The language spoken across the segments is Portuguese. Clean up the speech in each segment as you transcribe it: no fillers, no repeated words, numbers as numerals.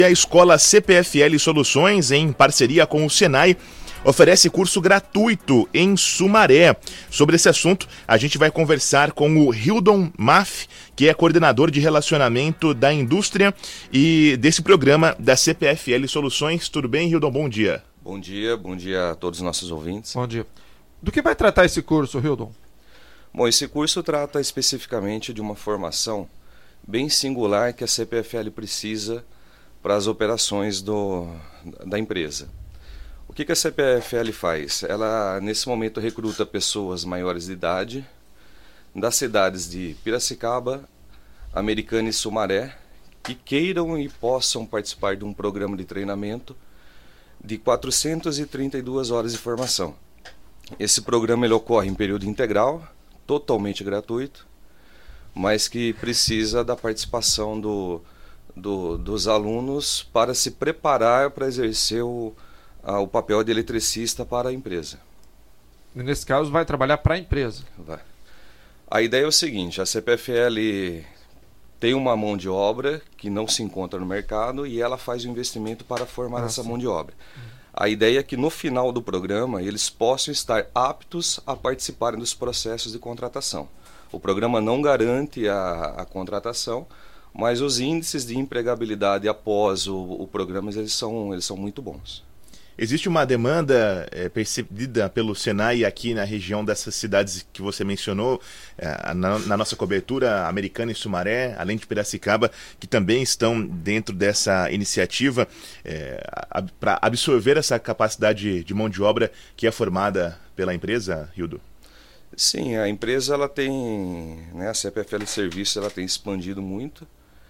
A escola CPFL Soluções, em parceria com o Senai, oferece curso gratuito em Sumaré. Sobre esse assunto, a gente vai conversar com o Hildon Maff, que é coordenador de relacionamento da indústria e desse programa da CPFL Soluções. Tudo bem, Hildon? Bom dia. Bom dia a todos os nossos ouvintes. Bom dia. Do que vai tratar esse curso, Hildon? Bom, esse curso trata especificamente de uma formação bem singular que a CPFL precisa para as operações da empresa. O que a CPFL faz? Ela, nesse momento, recruta pessoas maiores de idade das cidades de Piracicaba, Americana e Sumaré, que queiram e possam participar de um programa de treinamento de 432 horas de formação. Esse programa ele ocorre em período integral, totalmente gratuito, mas que precisa da participação dos alunos para se preparar para exercer o papel de eletricista para a empresa. E nesse caso vai trabalhar para a empresa? Vai. A ideia é o seguinte, a CPFL tem uma mão de obra que não se encontra no mercado e ela faz o investimento para formar essa mão de obra. A ideia é que no final do programa eles possam estar aptos a participarem dos processos de contratação. O programa não garante a contratação, mas os índices de empregabilidade após o programa eles são muito bons. Existe uma demanda percebida pelo Senai aqui na região dessas cidades que você mencionou, na nossa cobertura, Americana e Sumaré, além de Piracicaba, que também estão dentro dessa iniciativa para absorver essa capacidade de mão de obra que é formada pela empresa, Hildon? Sim, a empresa ela tem, a CPFL Serviços ela tem expandido muito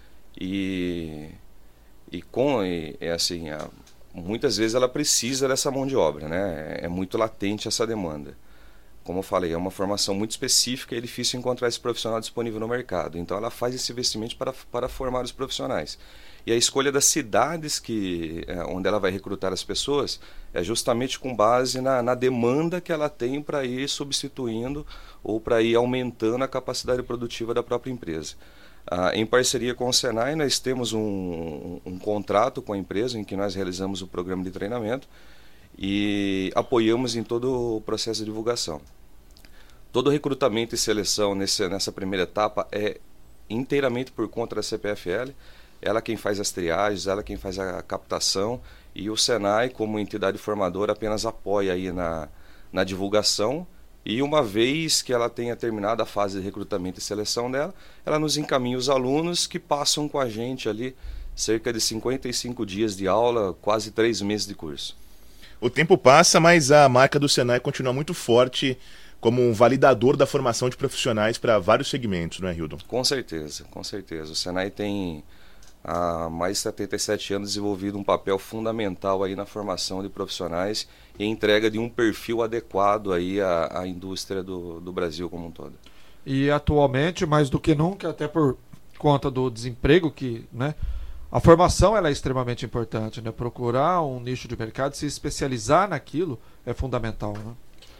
muitas vezes ela precisa dessa mão de obra, né? É muito latente essa demanda. Como eu falei, é uma formação muito específica e é difícil encontrar esse profissional disponível no mercado. Então ela faz esse investimento para formar os profissionais. E a escolha das cidades onde ela vai recrutar as pessoas é justamente com base na demanda que ela tem para ir substituindo ou para ir aumentando a capacidade produtiva da própria empresa. Em parceria com o Senai, nós temos um contrato com a empresa em que nós realizamos o programa de treinamento e apoiamos em todo o processo de divulgação. Todo recrutamento e seleção nessa primeira etapa é inteiramente por conta da CPFL, ela quem faz as triagens, ela quem faz a captação e o Senai, como entidade formadora, apenas apoia aí na divulgação. E uma vez que ela tenha terminado a fase de recrutamento e seleção dela, ela nos encaminha os alunos que passam com a gente ali cerca de 55 dias de aula, quase 3 meses de curso. O tempo passa, mas a marca do Senai continua muito forte como um validador da formação de profissionais para vários segmentos, não é, Hildon? Com certeza, com certeza. O Senai tem há mais de 77 anos desenvolvido um papel fundamental aí na formação de profissionais e entrega de um perfil adequado aí à indústria do Brasil como um todo. E atualmente, mais do que nunca, até por conta do desemprego, a formação ela é extremamente importante, né? Procurar um nicho de mercado, se especializar naquilo é fundamental, né?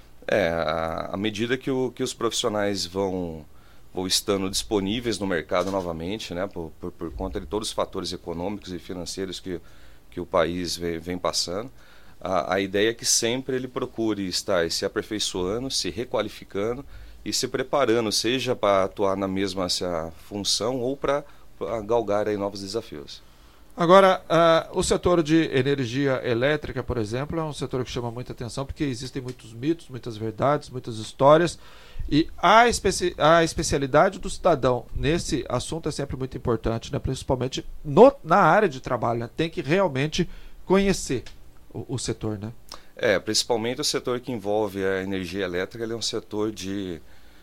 À medida que os profissionais vão estando disponíveis no mercado novamente, né, por conta de todos os fatores econômicos e financeiros que o país vem passando, a ideia é que sempre ele procure estar se aperfeiçoando, se requalificando e se preparando, seja para atuar na mesma função ou para galgar aí novos desafios. Agora, o setor de energia elétrica, por exemplo, é um setor que chama muita atenção porque existem muitos mitos, muitas verdades, muitas histórias. E a especialidade do cidadão nesse assunto é sempre muito importante, né? Principalmente na área de trabalho, né? Tem que realmente conhecer o setor, né? Principalmente o setor que envolve a energia elétrica, ele é um setor de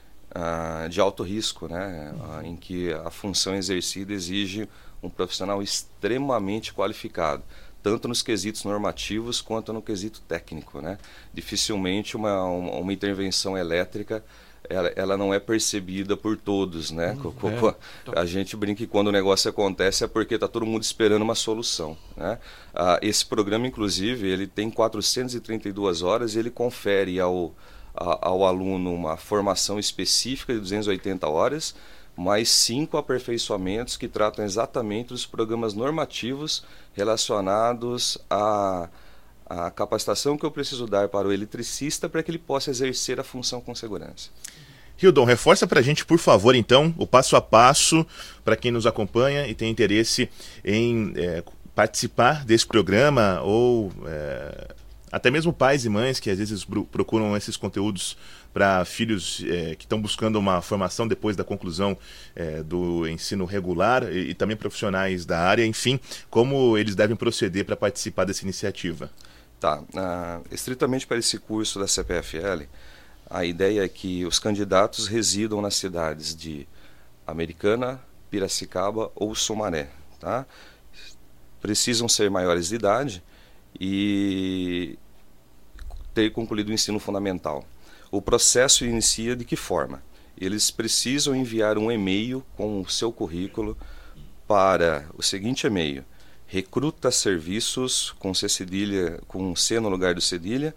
alto risco, né? Em que a função exercida exige um profissional extremamente qualificado, tanto nos quesitos normativos quanto no quesito técnico, né? Dificilmente uma intervenção elétrica ela não é percebida por todos, né? A gente brinca que quando o negócio acontece é porque está todo mundo esperando uma solução, né? Esse programa, inclusive, ele tem 432 horas e ele confere ao aluno uma formação específica de 280 horas, mais 5 aperfeiçoamentos que tratam exatamente dos programas normativos relacionados à capacitação que eu preciso dar para o eletricista para que ele possa exercer a função com segurança. Hildon, reforça para a gente, por favor, então, o passo a passo para quem nos acompanha e tem interesse em participar desse programa ou até mesmo pais e mães que às vezes procuram esses conteúdos para filhos que estão buscando uma formação depois da conclusão do ensino regular e também profissionais da área, enfim, como eles devem proceder para participar dessa iniciativa. Tá, estritamente para esse curso da CPFL, a ideia é que os candidatos residam nas cidades de Americana, Piracicaba ou Sumaré, tá? Precisam ser maiores de idade e ter concluído o ensino fundamental. O processo inicia de que forma? Eles precisam enviar um e-mail com o seu currículo para o seguinte e-mail: recrutaserviços, com C cedilha, com C no lugar do cedilha,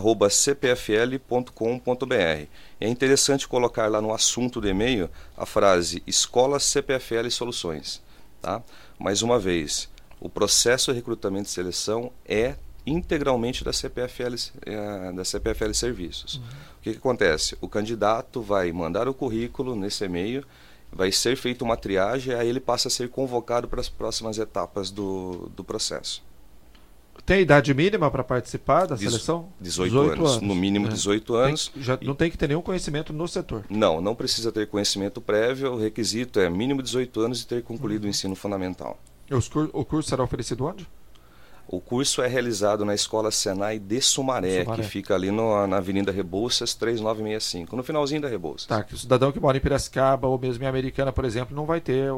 @cpfl.com.br. É interessante colocar lá no assunto do e-mail a frase Escola CPFL Soluções. Tá? Mais uma vez, o processo de recrutamento e seleção é integralmente da CPFL Serviços. O que acontece? O candidato vai mandar o currículo nesse e-mail, vai ser feita uma triagem, aí ele passa a ser convocado para as próximas etapas do processo. Tem idade mínima para participar da seleção? 18 anos. No mínimo 18 anos. Não tem que ter nenhum conhecimento no setor? Não precisa ter conhecimento prévio. O requisito é mínimo 18 anos e ter concluído o ensino fundamental. O curso será oferecido onde? O curso é realizado na Escola Senai de Sumaré, que fica ali na Avenida Rebouças, 3965, no finalzinho da Rebouças. Tá, que o cidadão que mora em Piracicaba ou mesmo em Americana, por exemplo, não vai ter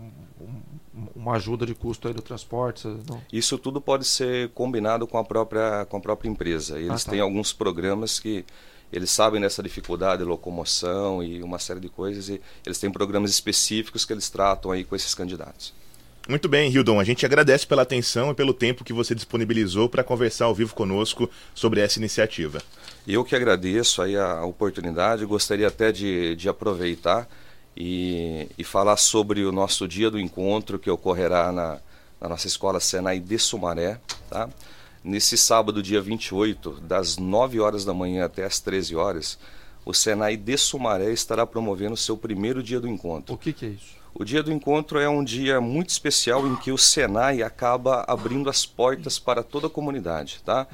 uma ajuda de custo aí do transporte? Não. Isso tudo pode ser combinado com a própria empresa. Eles têm alguns programas que eles sabem dessa dificuldade de locomoção e uma série de coisas, e eles têm programas específicos que eles tratam aí com esses candidatos. Muito bem, Hildon, a gente agradece pela atenção e pelo tempo que você disponibilizou para conversar ao vivo conosco sobre essa iniciativa. Eu que agradeço aí a oportunidade, gostaria até de aproveitar e falar sobre o nosso dia do encontro que ocorrerá na nossa Escola Senai de Sumaré. Tá? Nesse sábado, dia 28, das 9 horas da manhã até as 13 horas, o Senai de Sumaré estará promovendo o seu primeiro dia do encontro. O que é isso? O dia do encontro é um dia muito especial em que o Senai acaba abrindo as portas para toda a comunidade, tá?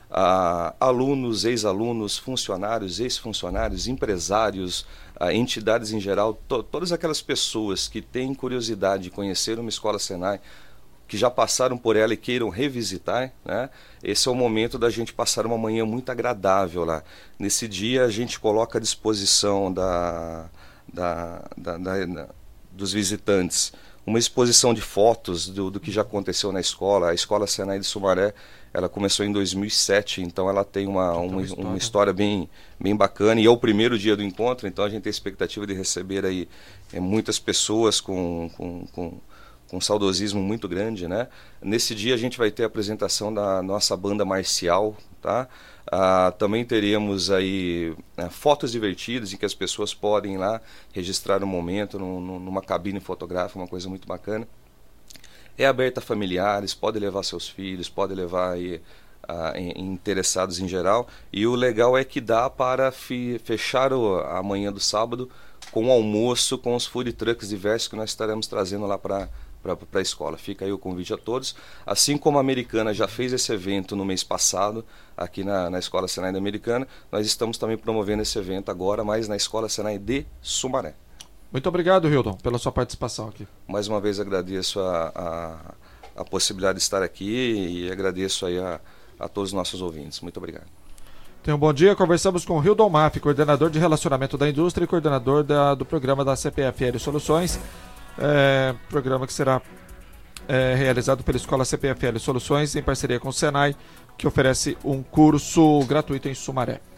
Alunos, ex-alunos, funcionários, ex-funcionários, empresários, entidades em geral, todas aquelas pessoas que têm curiosidade de conhecer uma escola Senai, que já passaram por ela e queiram revisitar, né? Esse é o momento da gente passar uma manhã muito agradável lá. Nesse dia a gente coloca à disposição dos visitantes uma exposição de fotos do que já aconteceu na escola. A Escola Senai de Sumaré, ela começou em 2007, então ela tem uma história bem bacana, e é o primeiro dia do encontro, então a gente tem a expectativa de receber aí muitas pessoas com saudosismo muito grande, né? Nesse dia a gente vai ter a apresentação da nossa banda marcial, tá? Também teremos aí fotos divertidas em que as pessoas podem ir lá registrar um momento numa cabine fotográfica, uma coisa muito bacana. É aberta a familiares, pode levar seus filhos, pode levar aí, interessados em geral, e o legal é que dá para fechar a manhã do sábado com o almoço, com os food trucks diversos que nós estaremos trazendo lá para a escola. Fica aí o convite a todos. Assim como a Americana já fez esse evento no mês passado, aqui na Escola Senai da Americana, nós estamos também promovendo esse evento agora, mas na Escola Senai de Sumaré. Muito obrigado, Hildon, pela sua participação aqui. Mais uma vez agradeço a possibilidade de estar aqui e agradeço aí a todos os nossos ouvintes. Muito obrigado. Tenha um bom dia. Conversamos com Hildon Maff, coordenador de Relacionamento da Indústria e coordenador do programa da CPFL Soluções. Programa que será realizado pela Escola CPFL Soluções em parceria com o Senai, que oferece um curso gratuito em Sumaré.